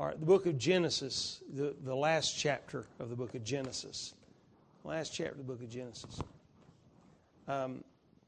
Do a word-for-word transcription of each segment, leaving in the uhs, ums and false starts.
All right, the book of Genesis, the, the last chapter of the book of Genesis. Last chapter of the book of Genesis. Um,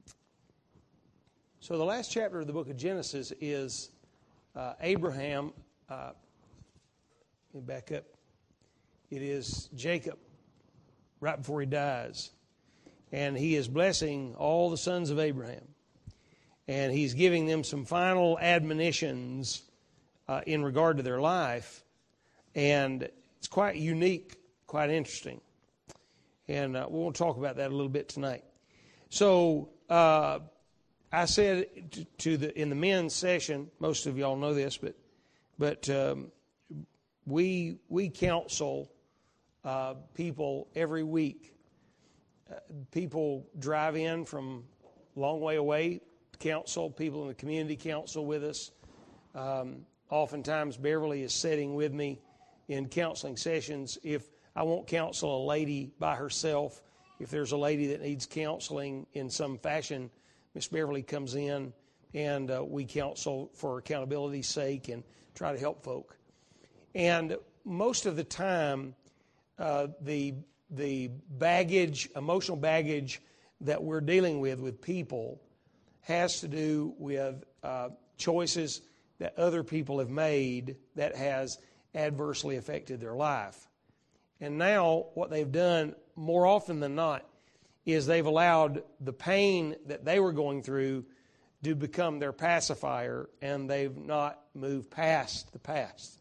so the last chapter of the book of Genesis is uh, Abraham. Uh, let me back up. It is Jacob right before he dies. And he is blessing all the sons of Abraham. And he's giving them some final admonitions Uh, in regard to their life, and it's quite unique, quite interesting, and uh, we'll talk about that a little bit tonight. So uh, I said to, to the in the men's session, most of y'all know this, but but um, we we counsel uh, people every week. Uh, people drive in from a long way away to counsel. People in the community counsel with us. Um, Oftentimes, Beverly is sitting with me in counseling sessions. If I won't counsel a lady by herself, if there's a lady that needs counseling in some fashion, Miss Beverly comes in and uh, we counsel for accountability's sake and try to help folk. And most of the time, uh, the the baggage, emotional baggage that we're dealing with with people has to do with uh, choices that other people have made that has adversely affected their life. And now what they've done more often than not is they've allowed the pain that they were going through to become their pacifier, and they've not moved past the past.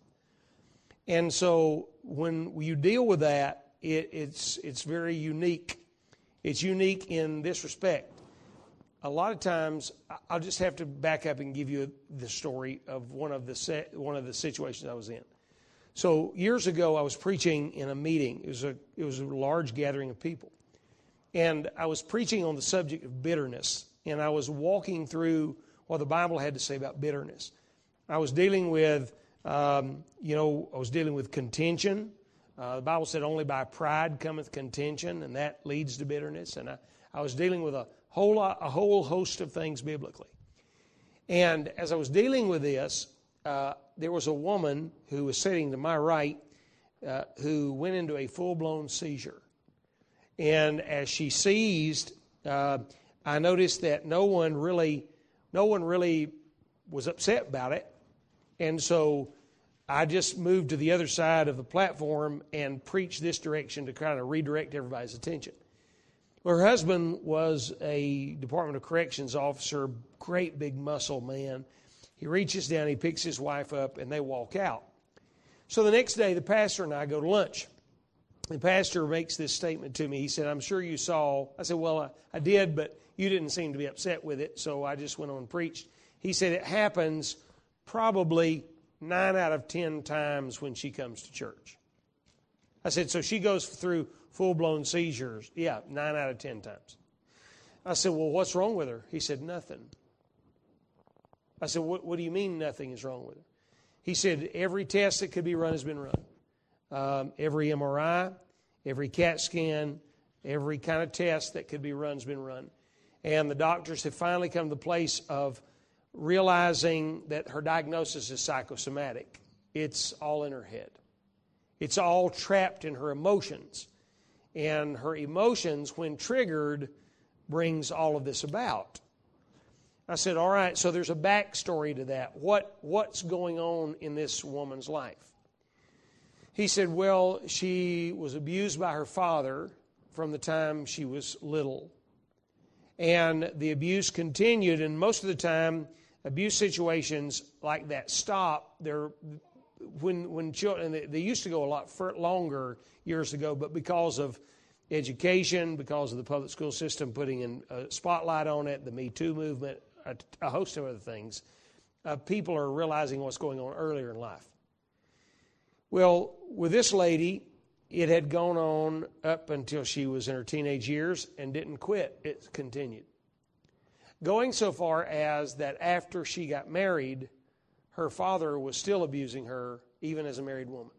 And so when you deal with that, it, it's it's very unique. It's unique in this respect. A lot of times, I'll just have to back up and give you the story of one of the set, one of the situations I was in. So years ago, I was preaching in a meeting. It was a it was a large gathering of people, and I was preaching on the subject of bitterness. And I was walking through what the Bible had to say about bitterness. I was dealing with, um, you know, I was dealing with contention. Uh, the Bible said, "Only by pride cometh contention," and that leads to bitterness. And I, I was dealing with a whole lot, a whole host of things biblically. And as I was dealing with this, uh, there was a woman who was sitting to my right uh, who went into a full-blown seizure. And as she seized, uh, I noticed that no one really, no one really was upset about it. And so I just moved to the other side of the platform and preached this direction to kind of redirect everybody's attention. Her husband was a Department of Corrections officer, great big muscle man. He reaches down, he picks his wife up, and they walk out. So the next day, the pastor and I go to lunch. The pastor makes this statement to me. He said, "I'm sure you saw." I said, "Well, I, I did, but you didn't seem to be upset with it, so I just went on and preached." He said, "It happens probably nine out of ten times when she comes to church." I said, "So she goes through full-blown seizures?" "Yeah, nine out of ten times." I said, "Well, what's wrong with her?" He said, "Nothing." I said, what, what do you mean nothing is wrong with her?" He said, "Every test that could be run has been run. Um, every M R I, every CAT scan, every kind of test that could be run has been run. And the doctors have finally come to the place of realizing that her diagnosis is psychosomatic. It's all in her head. It's all trapped in her emotions. And her emotions, when triggered, brings all of this about." I said, "All right, so there's a backstory to that. What, what's going on in this woman's life?" He said, "Well, she was abused by her father from the time she was little. And the abuse continued, and most of the time, abuse situations like that stop. They're, when, when children, they, they used to go a lot fur, longer years ago, but because of education, because of the public school system putting in a spotlight on it, the Me Too movement, a, a host of other things, uh, people are realizing what's going on earlier in life. Well, with this lady, it had gone on up until she was in her teenage years and didn't quit. It continued. Going so far as that after she got married, her father was still abusing her, even as a married woman.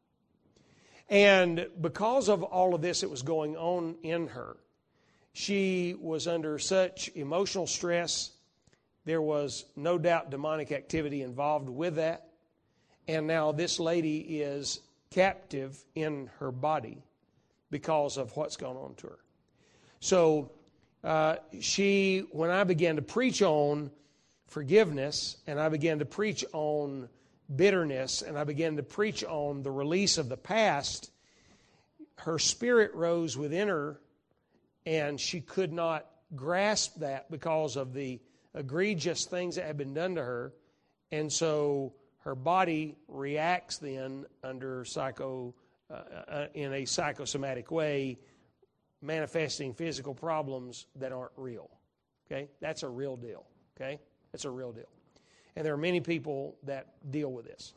And because of all of this that was going on in her, she was under such emotional stress. There was no doubt demonic activity involved with that. And now this lady is captive in her body because of what's gone on to her. So uh, she, when I began to preach on forgiveness, and I began to preach on bitterness, and I began to preach on the release of the past, her spirit rose within her, and she could not grasp that because of the egregious things that had been done to her. And so her body reacts then under psycho, uh, in a psychosomatic way, manifesting physical problems that aren't real. Okay? That's a real deal. Okay? That's a real deal. And there are many people that deal with this.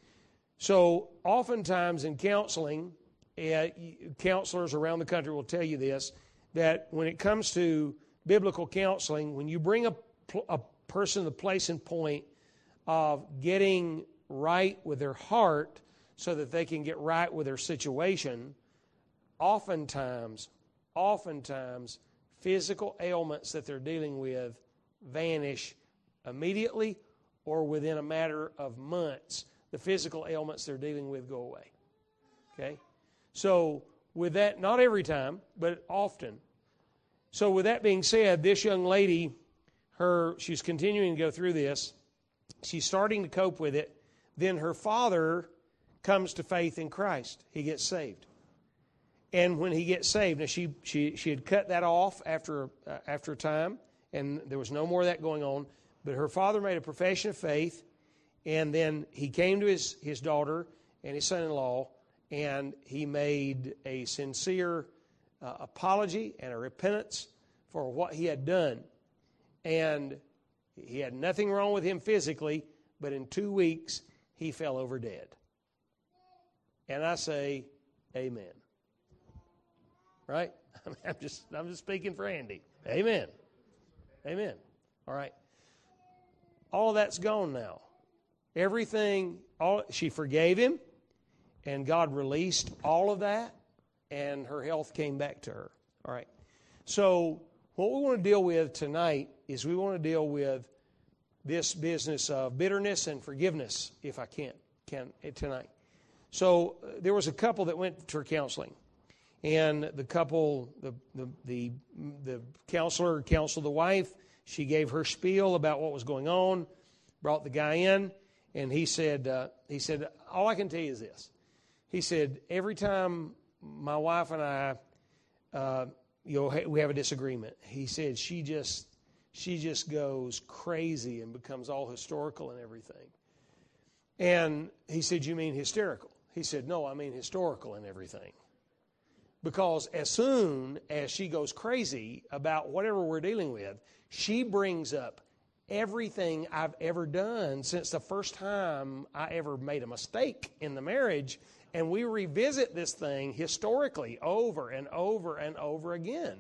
So oftentimes in counseling, uh, counselors around the country will tell you this, that when it comes to biblical counseling, when you bring a, a person to the place and point of getting right with their heart so that they can get right with their situation, oftentimes, oftentimes, physical ailments that they're dealing with vanish immediately or within a matter of months. The physical ailments they're dealing with go away. Okay? So, with that, not every time, but often. So, with that being said, this young lady, her, she's continuing to go through this. She's starting to cope with it. Then her father comes to faith in Christ. He gets saved. And when he gets saved, now she she she had cut that off after uh, after a time, and there was no more of that going on. But her father made a profession of faith, and then he came to his, his daughter and his son-in-law, and he made a sincere uh, apology and a repentance for what he had done. And he had nothing wrong with him physically, but in two weeks, he fell over dead. And I say, amen. Right? I'm just I'm just speaking for Andy. Amen. Amen. All right. All of that's gone now. Everything, all she forgave him, and God released all of that, and her health came back to her. All right. So what we want to deal with tonight is we want to deal with this business of bitterness and forgiveness, if I can, can tonight. So uh, there was a couple that went for counseling. And the couple, the, the the the counselor counseled the wife. She gave her spiel about what was going on, brought the guy in, and he said, uh, he said, all I can tell you is this. He said, every time my wife and I, uh, you know, we have a disagreement, he said she just she just goes crazy and becomes all historical and everything. And he said, you mean hysterical? He said, no, I mean historical and everything. Because as soon as she goes crazy about whatever we're dealing with, she brings up everything I've ever done since the first time I ever made a mistake in the marriage, and we revisit this thing historically over and over and over again.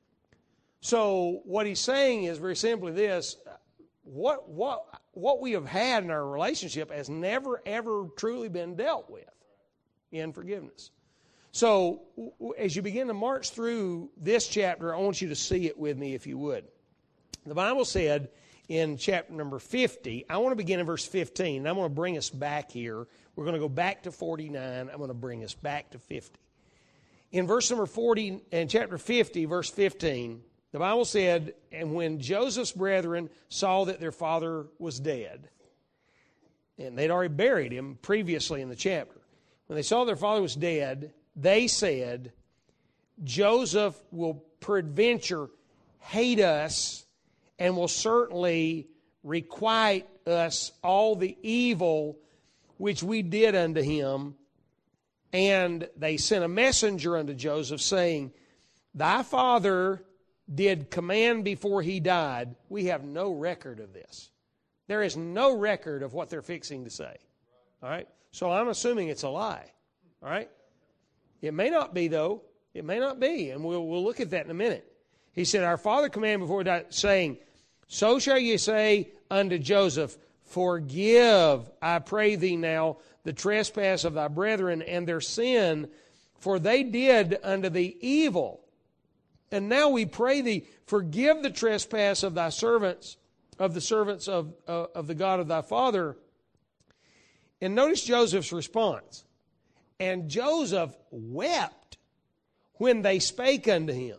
So what he's saying is very simply this: what what what we have had in our relationship has never ever truly been dealt with in forgiveness. So, as you begin to march through this chapter, I want you to see it with me, if you would. The Bible said in chapter number fifty, I want to begin in verse fifteen, and I'm going to bring us back here. We're going to go back to forty-nine. I'm going to bring us back to fifty. In verse number forty, in chapter fifty, verse fifteen, the Bible said, and when Joseph's brethren saw that their father was dead, and they'd already buried him previously in the chapter, when they saw their father was dead, they said, Joseph will peradventure hate us and will certainly requite us all the evil which we did unto him. And they sent a messenger unto Joseph, saying, thy father did command before he died. We have no record of this. There is no record of what they're fixing to say. All right? So I'm assuming it's a lie. All right? It may not be, though. It may not be, and we'll we'll look at that in a minute. He said, our father commanded before he died, saying, so shall ye say unto Joseph, forgive, I pray thee now, the trespass of thy brethren and their sin, for they did unto thee evil. And now we pray thee, forgive the trespass of thy servants, of the servants of, uh, of the God of thy father, And notice Joseph's response. And Joseph wept when they spake unto him.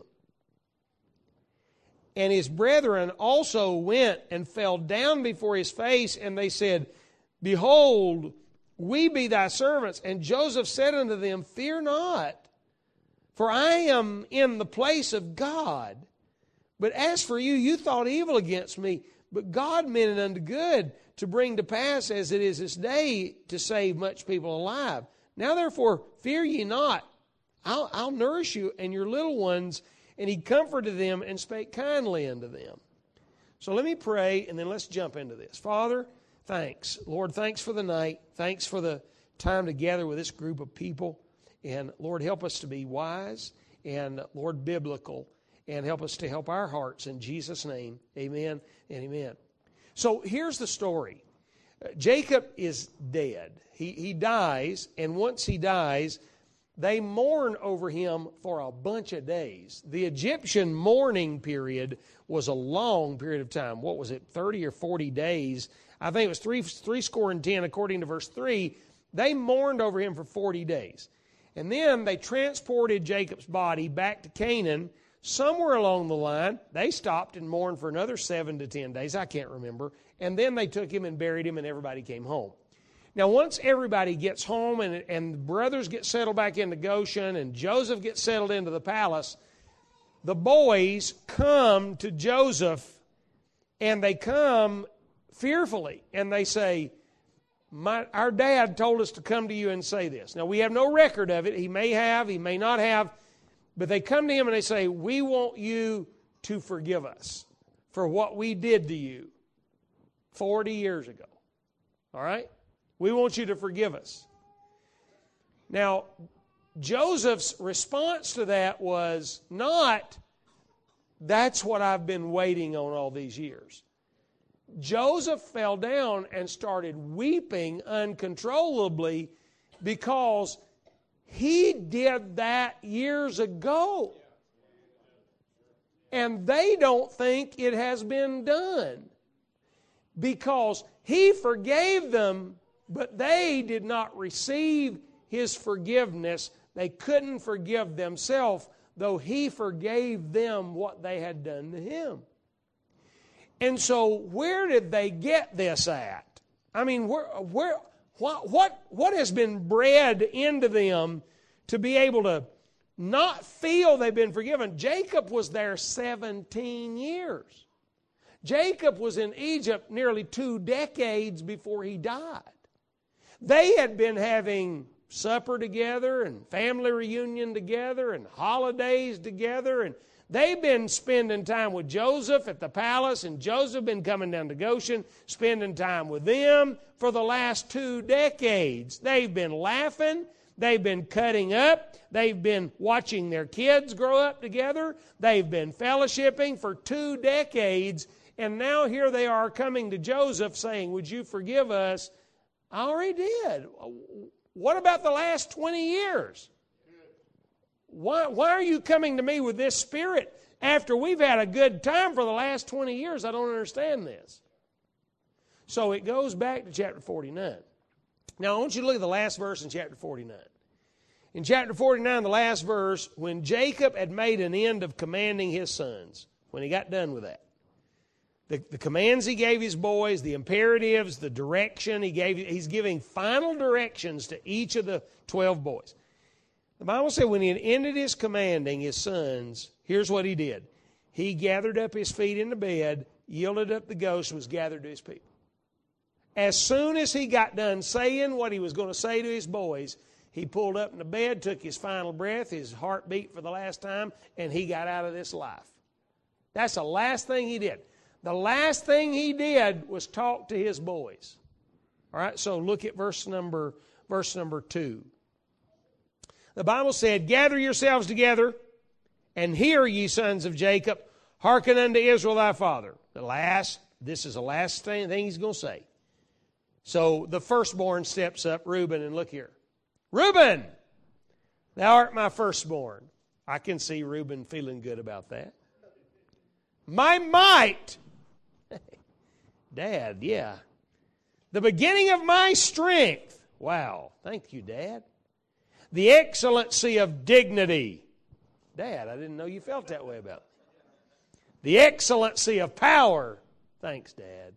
And his brethren also went and fell down before his face, and they said, Behold, we be thy servants. And Joseph said unto them, Fear not, for I am in the place of God. But as for you, you thought evil against me, but God meant it unto good, to bring to pass as it is this day, to save much people alive. Now therefore, fear ye not. I'll, I'll nourish you and your little ones. And he comforted them and spake kindly unto them. So let me pray, and then let's jump into this. Father, thanks. Lord, thanks for the night. Thanks for the time together with this group of people. And Lord, help us to be wise and, Lord, biblical. And help us to help our hearts. In Jesus' name, amen and amen. So here's the story. Jacob is dead. He, he dies, and once he dies, they mourn over him for a bunch of days. The Egyptian mourning period was a long period of time. What was it, thirty or forty days? I think it was three, three score and ten, according to verse three. They mourned over him for forty days. And then they transported Jacob's body back to Canaan. Somewhere along the line, they stopped and mourned for another seven to ten days. I can't remember. And then they took him and buried him, and everybody came home. Now, once everybody gets home and, and the brothers get settled back into Goshen and Joseph gets settled into the palace, the boys come to Joseph, and they come fearfully, and they say, My, our dad told us to come to you and say this. Now, we have no record of it. He may have, he may not have, but they come to him and they say, we want you to forgive us for what we did to you forty years ago. All right? We want you to forgive us. Now, Joseph's response to that was not, that's what I've been waiting on all these years. Joseph fell down and started weeping uncontrollably because he did that years ago. And they don't think it has been done because he forgave them, but they did not receive his forgiveness. They couldn't forgive themselves, though he forgave them what they had done to him. And so where did they get this at? I mean, where, where, what, what, what has been bred into them to be able to not feel they've been forgiven? Jacob was there seventeen years. Jacob was in Egypt nearly two decades before he died. They had been having supper together and family reunion together and holidays together, and they've been spending time with Joseph at the palace, and Joseph been coming down to Goshen, spending time with them for the last two decades. They've been laughing. They've been cutting up. They've been watching their kids grow up together. They've been fellowshipping for two decades. And now here they are coming to Joseph saying, would you forgive us? I already did. What about the last twenty years? Why, why are you coming to me with this spirit after we've had a good time for the last twenty years? I don't understand this. So it goes back to chapter forty-nine. Now I want you to look at the last verse in chapter forty-nine. In chapter forty-nine, the last verse, when Jacob had made an end of commanding his sons, when he got done with that, the, the commands he gave his boys, the imperatives, the direction he gave, he's giving final directions to each of the twelve boys. The Bible said when he had ended his commanding his sons, here's what he did. He gathered up his feet in the bed, yielded up the ghost, and was gathered to his people. As soon as he got done saying what he was going to say to his boys, he pulled up in the bed, took his final breath, his heart beat for the last time, and he got out of this life. That's the last thing he did. The last thing he did was talk to his boys. All right, so look at verse number, verse number two. The Bible said, gather yourselves together, and hear, ye sons of Jacob, hearken unto Israel thy father. The last, this is the last thing, thing he's going to say. So the firstborn steps up, Reuben, and look here. Reuben, thou art my firstborn. I can see Reuben feeling good about that. My might. Dad, yeah. the beginning of my strength. Wow. Thank you, Dad. The excellency of dignity. Dad, I didn't know you felt that way about it. The excellency of power. Thanks, Dad.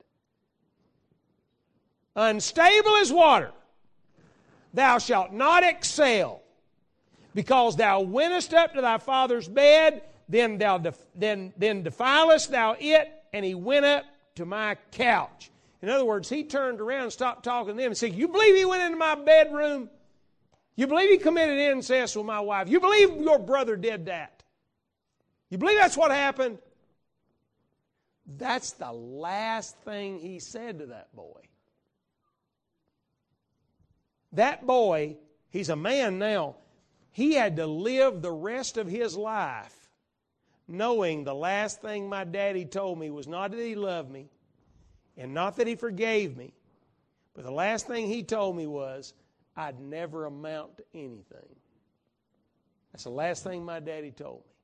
Unstable as water. Thou shalt not excel, because thou wentest up to thy father's bed, then thou def- then, then defilest thou it, and he went up to my couch. In other words, he turned around and stopped talking to them and said, you believe he went into my bedroom? You believe he committed incest with my wife? You believe your brother did that? You believe that's what happened? That's the last thing he said to that boy. That boy, he's a man now, he had to live the rest of his life knowing the last thing my daddy told me was not that he loved me and not that he forgave me, but the last thing he told me was I'd never amount to anything. That's the last thing my daddy told me.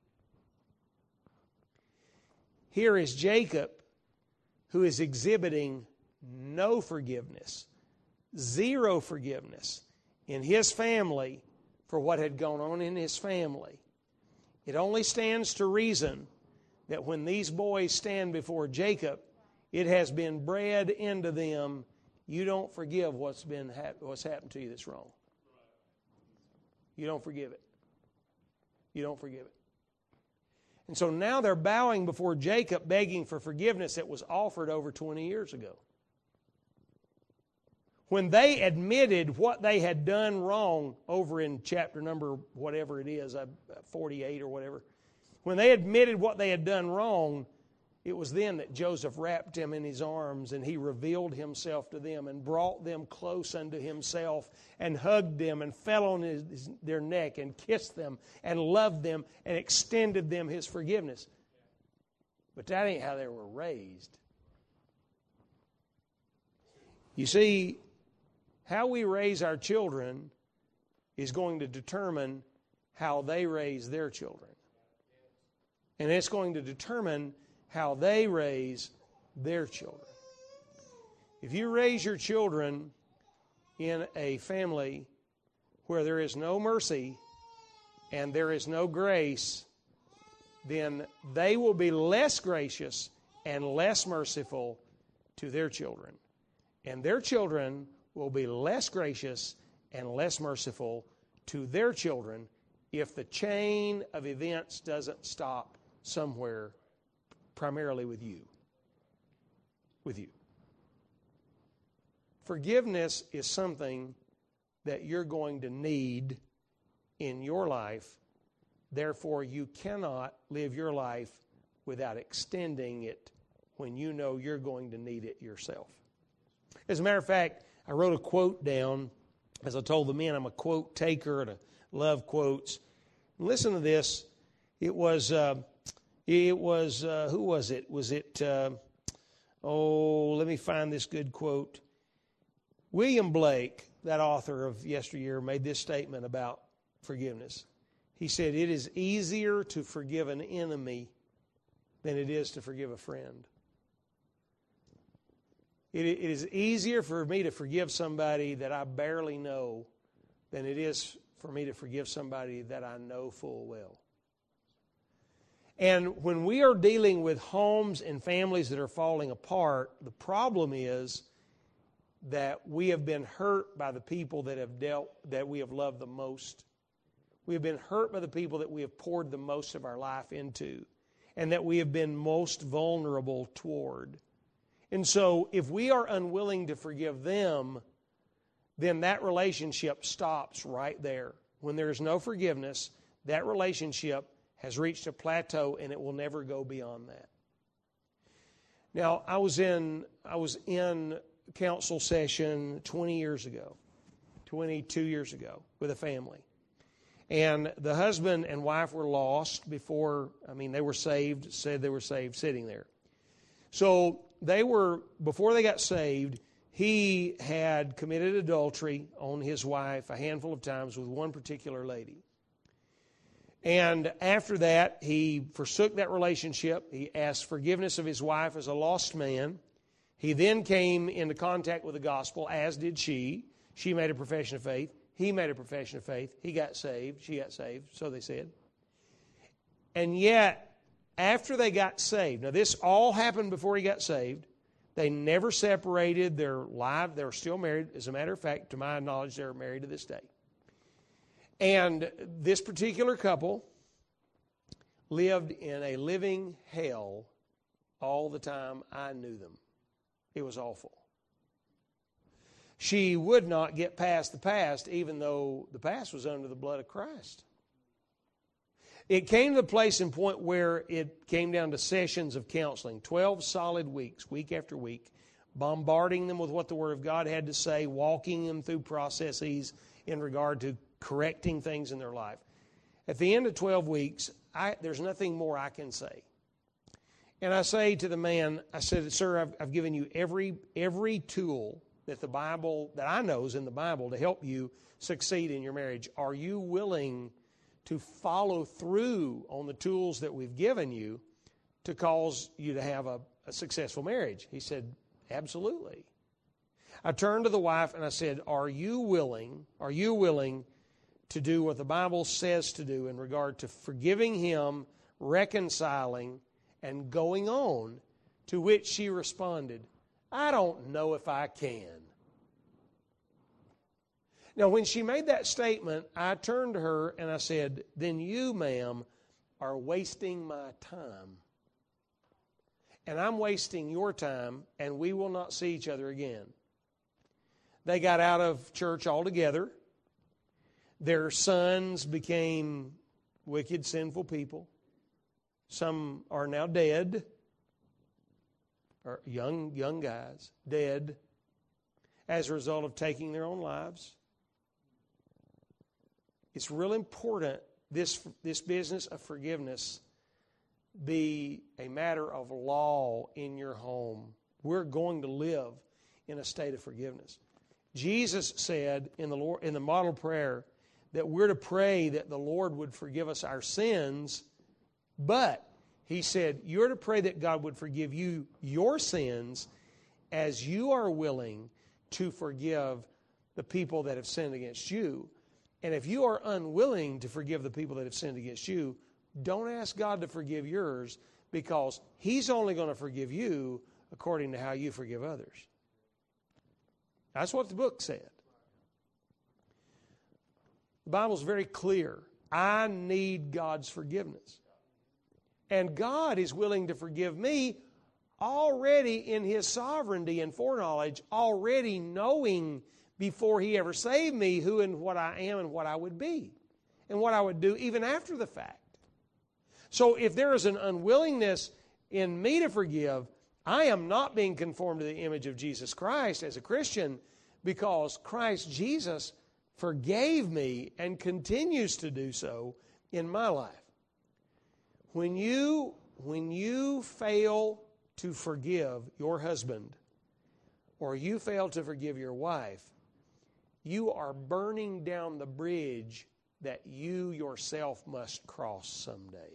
Here is Jacob, who is exhibiting no forgiveness. Zero forgiveness in his family for what had gone on in his family. It only stands to reason that when these boys stand before Jacob, it has been bred into them, you don't forgive what's been hap- what's happened to you that's wrong. You don't forgive it. You don't forgive it. And so now they're bowing before Jacob, begging for forgiveness that was offered over twenty years ago. When they admitted what they had done wrong over in chapter number whatever it is, forty-eight or whatever, when they admitted what they had done wrong, it was then that Joseph wrapped him in his arms and he revealed himself to them and brought them close unto himself and hugged them and fell on his, their neck and kissed them and loved them and extended them his forgiveness. But that ain't how they were raised. You see, how we raise our children is going to determine how they raise their children. And it's going to determine how they raise their children. If you raise your children in a family where there is no mercy and there is no grace, then they will be less gracious and less merciful to their children. And their children will be less gracious and less merciful to their children if the chain of events doesn't stop somewhere, primarily with you. With you. Forgiveness is something that you're going to need in your life. Therefore, you cannot live your life without extending it when you know you're going to need it yourself. As a matter of fact, I wrote a quote down. As I told the men, I'm a quote taker and I love quotes. Listen to this. It was, uh, it was, uh, who was it? Was it, uh, oh, let me find this good quote. William Blake, that author of Yesteryear, made this statement about forgiveness. He said, it is easier to forgive an enemy than it is to forgive a friend. It, it is easier for me to forgive somebody that I barely know than it is for me to forgive somebody that I know full well. And when we are dealing with homes and families that are falling apart, the problem is that we have been hurt by the people that have dealt, that we have loved the most. We have been hurt by the people that we have poured the most of our life into and that we have been most vulnerable toward. And so if we are unwilling to forgive them, then that relationship stops right there. When there is no forgiveness, that relationship has reached a plateau and it will never go beyond that. Now, I was in I was in council session twenty years ago, twenty-two years ago with a family. And the husband and wife were lost before, I mean, they were saved, said they were saved, sitting there. So they were, before they got saved, he had committed adultery on his wife a handful of times with one particular lady. And after that, he forsook that relationship. He asked forgiveness of his wife as a lost man. He then came into contact with the gospel, as did she. She made a profession of faith. He made a profession of faith. He got saved. She got saved, so they said. And yet, after they got saved, now this all happened before he got saved. They never separated their life. They were still married. As a matter of fact, to my knowledge, they're married to this day. And this particular couple lived in a living hell all the time I knew them. It was awful. She would not get past the past, even though the past was under the blood of Christ. It came to the place and point where it came down to sessions of counseling, twelve solid weeks, week after week, bombarding them with what the Word of God had to say, walking them through processes in regard to correcting things in their life. At the end of twelve weeks, I, there's nothing more I can say. And I say to the man, I said, sir, I've, I've given you every every tool that the Bible, that I know is in the Bible to help you succeed in your marriage. Are you willing to follow through on the tools that we've given you to cause you to have a, a successful marriage? He said, absolutely. I turned to the wife and I said, are you willing, are you willing to do what the Bible says to do in regard to forgiving him, reconciling, and going on? To which she responded, I don't know if I can. Now, when she made that statement, I turned to her and I said, then you, ma'am, are wasting my time. And I'm wasting your time, and we will not see each other again. They got out of church altogether. Their sons became wicked, sinful people. Some are now dead, or young, young guys, dead, as a result of taking their own lives. It's real important this, this business of forgiveness be a matter of law in your home. We're going to live in a state of forgiveness. Jesus said in the Lord, in the model prayer that we're to pray that the Lord would forgive us our sins, but he said you're to pray that God would forgive you your sins as you are willing to forgive the people that have sinned against you. And if you are unwilling to forgive the people that have sinned against you, don't ask God to forgive yours, because he's only going to forgive you according to how you forgive others. That's what the book said. The Bible's very clear. I need God's forgiveness. And God is willing to forgive me already in his sovereignty and foreknowledge, already knowing before he ever saved me who and what I am and what I would be and what I would do even after the fact. So if there is an unwillingness in me to forgive, I am not being conformed to the image of Jesus Christ as a Christian, because Christ Jesus forgave me and continues to do so in my life. When you, when you fail to forgive your husband, or you fail to forgive your wife, you are burning down the bridge that you yourself must cross someday.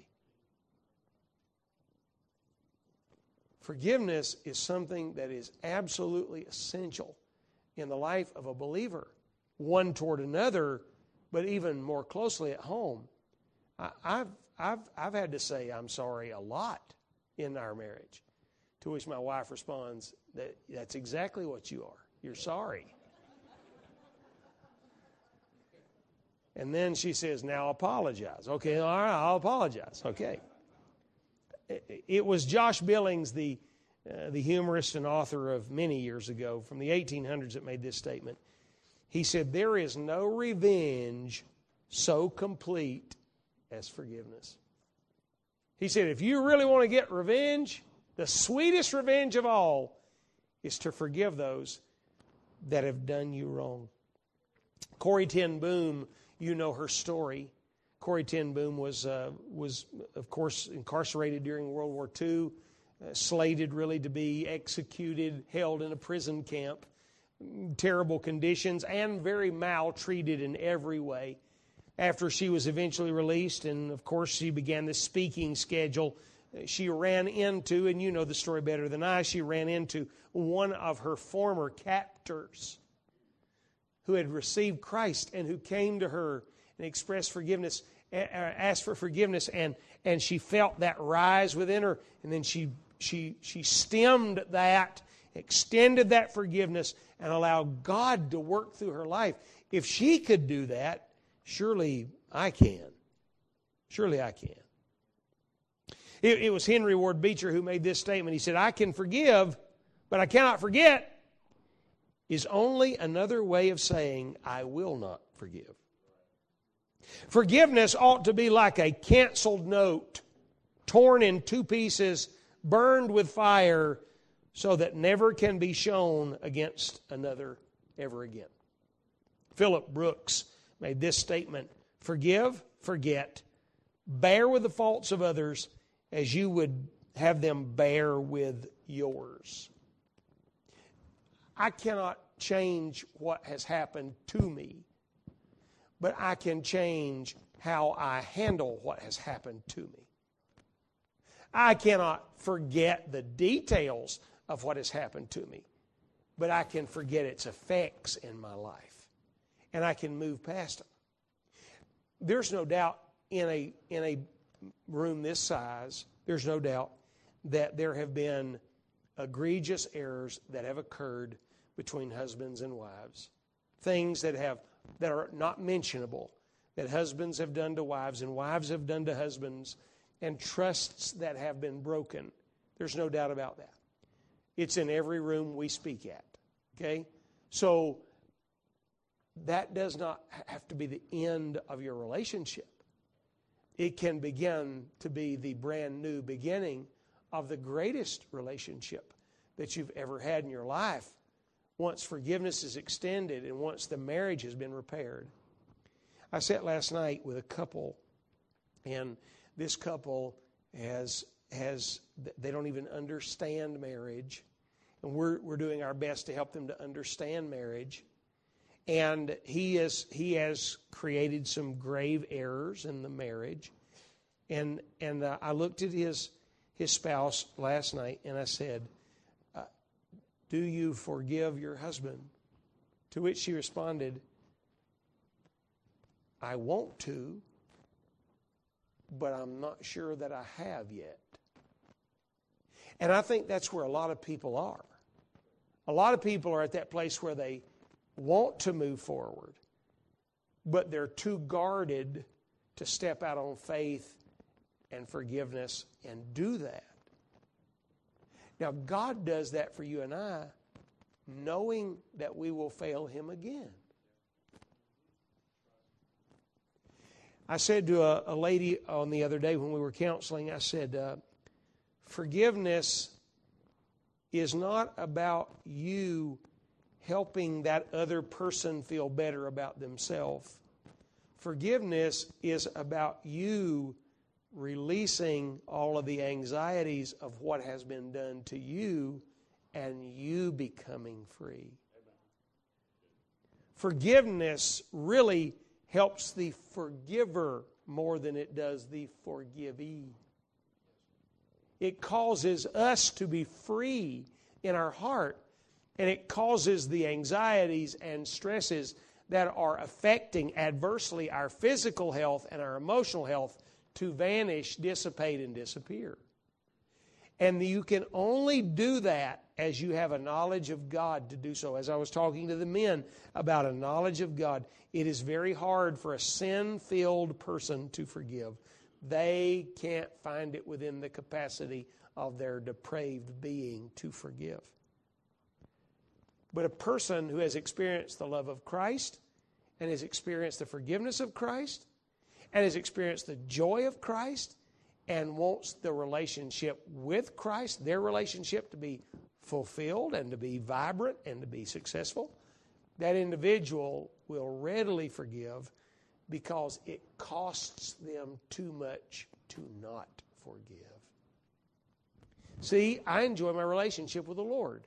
Forgiveness is something that is absolutely essential in the life of a believer, one toward another, but even more closely at home. I, I've, I've, I've had to say I'm sorry a lot in our marriage, to which my wife responds that that's exactly what you are. You're sorry. And then she says, now apologize. Okay, all right, I'll apologize. Okay. It was Josh Billings, the, uh, the humorist and author of many years ago, from the eighteen hundreds, that made this statement. He said, there is no revenge so complete as forgiveness. He said, if you really want to get revenge, the sweetest revenge of all is to forgive those that have done you wrong. Corrie ten Boom, you know her story. Corrie ten Boom was, uh, was of course, incarcerated during World War Two, uh, slated really to be executed, held in a prison camp, terrible conditions, and very maltreated in every way. After she was eventually released, and of course she began this speaking schedule she ran into, and you know the story better than I, she ran into one of her former captors who had received Christ and who came to her and expressed forgiveness, asked for forgiveness, and, and she felt that rise within her, and then she, she, she stemmed that, extended that forgiveness, and allowed God to work through her life. If she could do that, surely I can. Surely I can. It, it was Henry Ward Beecher who made this statement. He said, "I can forgive, but I cannot forget," is only another way of saying, "I will not forgive." Forgiveness ought to be like a canceled note, torn in two pieces, burned with fire, so that never can be shown against another ever again. Philip Brooks made this statement: "Forgive, forget, bear with the faults of others as you would have them bear with yours." I cannot change what has happened to me, but I can change how I handle what has happened to me. I cannot forget the details of what has happened to me, but I can forget its effects in my life. And I can move past them. There's no doubt in a, in a room this size, there's no doubt that there have been egregious errors that have occurred between husbands and wives. Things that have that are not mentionable, that husbands have done to wives and wives have done to husbands, and trusts that have been broken. There's no doubt about that. It's in every room we speak at. Okay? So that does not have to be the end of your relationship. It can begin to be the brand new beginning of the greatest relationship that you've ever had in your life, once forgiveness is extended and once the marriage has been repaired. I sat last night with a couple, and this couple has, has they don't even understand marriage, and we're, we're doing our best to help them to understand marriage. And he is he has created some grave errors in the marriage. And and uh, I looked at his his spouse last night and I said, uh, "Do you forgive your husband?" To which she responded, "I want to, but I'm not sure that I have yet." And I think that's where a lot of people are. A lot of people are at that place where they want to move forward, but they're too guarded to step out on faith and forgiveness and do that. Now, God does that for you and I, knowing that we will fail Him again. I said to a, a lady on the other day when we were counseling, I said, uh, forgiveness is not about you helping that other person feel better about themselves. Forgiveness is about you releasing all of the anxieties of what has been done to you and you becoming free. Forgiveness really helps the forgiver more than it does the forgivee. It causes us to be free in our heart, and it causes the anxieties and stresses that are affecting adversely our physical health and our emotional health to vanish, dissipate, and disappear. And you can only do that as you have a knowledge of God to do so. As I was talking to the men about a knowledge of God, it is very hard for a sin-filled person to forgive. They can't find it within the capacity of their depraved being to forgive. But a person who has experienced the love of Christ and has experienced the forgiveness of Christ and has experienced the joy of Christ and wants the relationship with Christ, their relationship to be fulfilled and to be vibrant and to be successful, that individual will readily forgive because it costs them too much to not forgive. See, I enjoy my relationship with the Lord.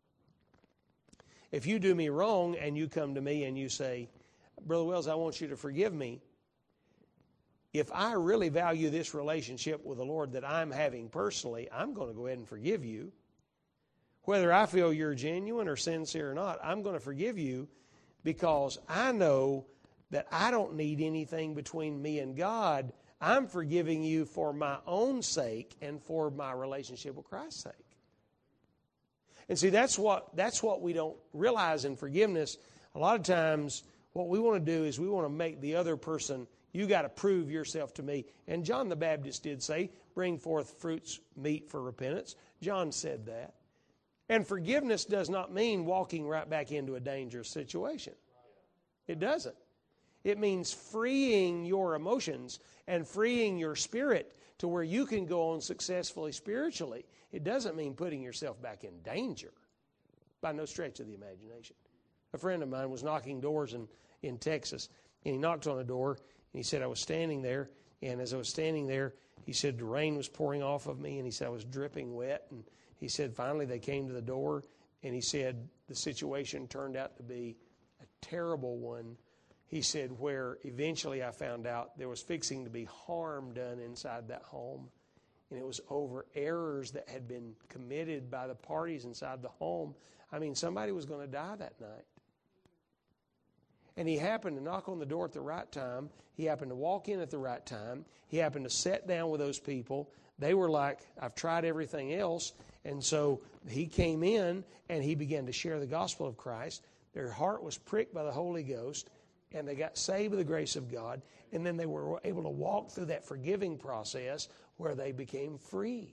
If you do me wrong and you come to me and you say, Brother Wells, I want you to forgive me, if I really value this relationship with the Lord that I'm having personally, I'm going to go ahead and forgive you. Whether I feel you're genuine or sincere or not, I'm going to forgive you because I know that I don't need anything between me and God. I'm forgiving you for my own sake and for my relationship with Christ's sake. And see, that's what that's what we don't realize in forgiveness. A lot of times, what we want to do is we want to make the other person, you got to prove yourself to me. And John the Baptist did say, bring forth fruits meet for repentance. John said that. And forgiveness does not mean walking right back into a dangerous situation. It doesn't. It means freeing your emotions and freeing your spirit to where you can go on successfully spiritually. It doesn't mean putting yourself back in danger by no stretch of the imagination. A friend of mine was knocking doors in, in Texas, and he knocked on a door, and he said, I was standing there, and as I was standing there, he said the rain was pouring off of me, and he said I was dripping wet, and he said finally they came to the door, and he said the situation turned out to be a terrible one. He said where eventually I found out there was fixing to be harm done inside that home, and it was over errors that had been committed by the parties inside the home. I mean, somebody was going to die that night. And he happened to knock on the door at the right time. He happened to walk in at the right time. He happened to sit down with those people. They were like, I've tried everything else. And so he came in and he began to share the gospel of Christ. Their heart was pricked by the Holy Ghost, and they got saved by the grace of God. And then they were able to walk through that forgiving process where they became free.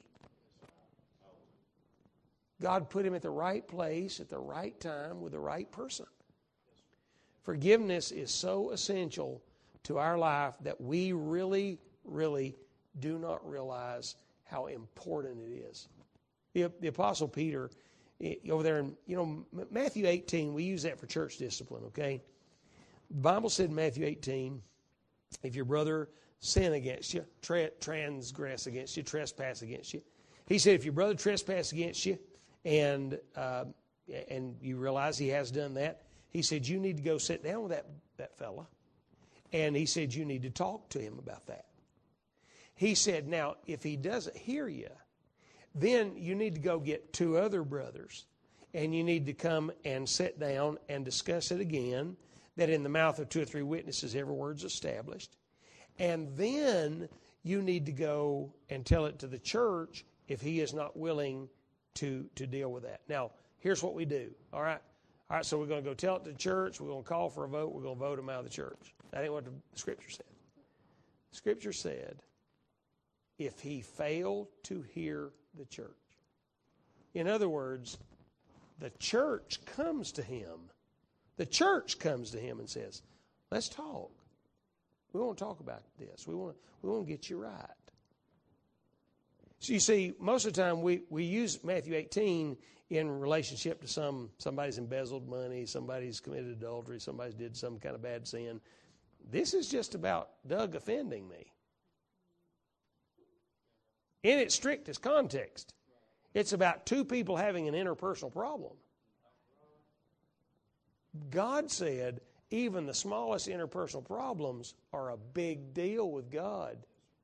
God put him at the right place at the right time with the right person. Forgiveness is so essential to our life that we really, really do not realize how important it is. The, the Apostle Peter, over there in, you know, Matthew eighteen, we use that for church discipline, okay? The Bible said in Matthew eighteen, if your brother sin against you, tra- transgress against you, trespass against you. He said if your brother trespass against you and uh, and you realize he has done that, he said you need to go sit down with that, that fella. And he said you need to talk to him about that. He said, now, if he doesn't hear you, then you need to go get two other brothers, and you need to come and sit down and discuss it again, that in the mouth of two or three witnesses every word's established. And then you need to go and tell it to the church if he is not willing to, to deal with that. Now, here's what we do, all right? All right, so we're going to go tell it to the church. We're going to call for a vote. We're going to vote him out of the church. That ain't what the Scripture said. The Scripture said, if he failed to hear the church. In other words, the church comes to him. The church comes to him and says, let's talk. We want to talk about this. We want to, we want to get you right. So you see, most of the time we, we use Matthew eighteen in relationship to some somebody's embezzled money, somebody's committed adultery, somebody's did some kind of bad sin. This is just about Doug offending me. In its strictest context, it's about two people having an interpersonal problem. God said even the smallest interpersonal problems are a big deal with God.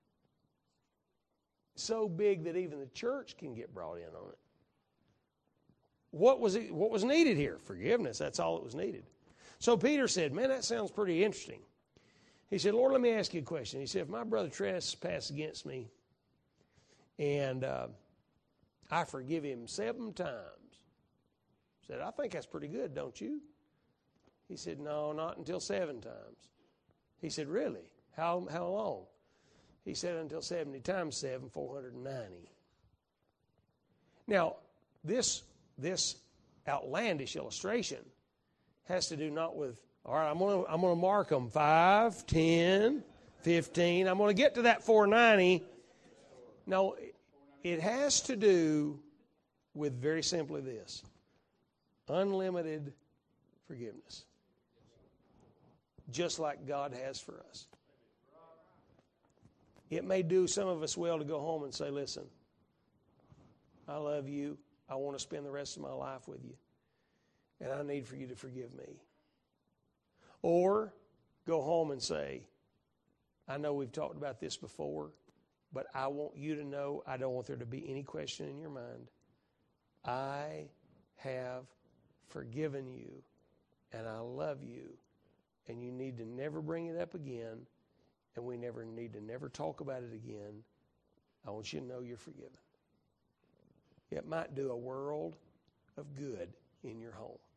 So big that even the church can get brought in on it. What was it, what was needed here? Forgiveness. That's all that was needed. So Peter said, man, that sounds pretty interesting. He said, Lord, let me ask you a question. He said, if my brother trespasses against me and uh, I forgive him seven times, I said, I think that's pretty good, don't you? He said, no, not until seven times. He said, really? How, how long? He said, until seventy times seven, four hundred ninety. Now, this, this outlandish illustration has to do not with, all right, I'm going to I'm going to mark them, five, ten, fifteen. I'm going to get to that four ninety. No, it has to do with very simply this, unlimited forgiveness, just like God has for us. It may do some of us well to go home and say, listen, I love you. I want to spend the rest of my life with you. And I need for you to forgive me. Or go home and say, I know we've talked about this before, but I want you to know, I don't want there to be any question in your mind. I have forgiven you, and I love you, and you need to never bring it up again, and we never need to never talk about it again. I want you to know you're forgiven. It might do a world of good in your home.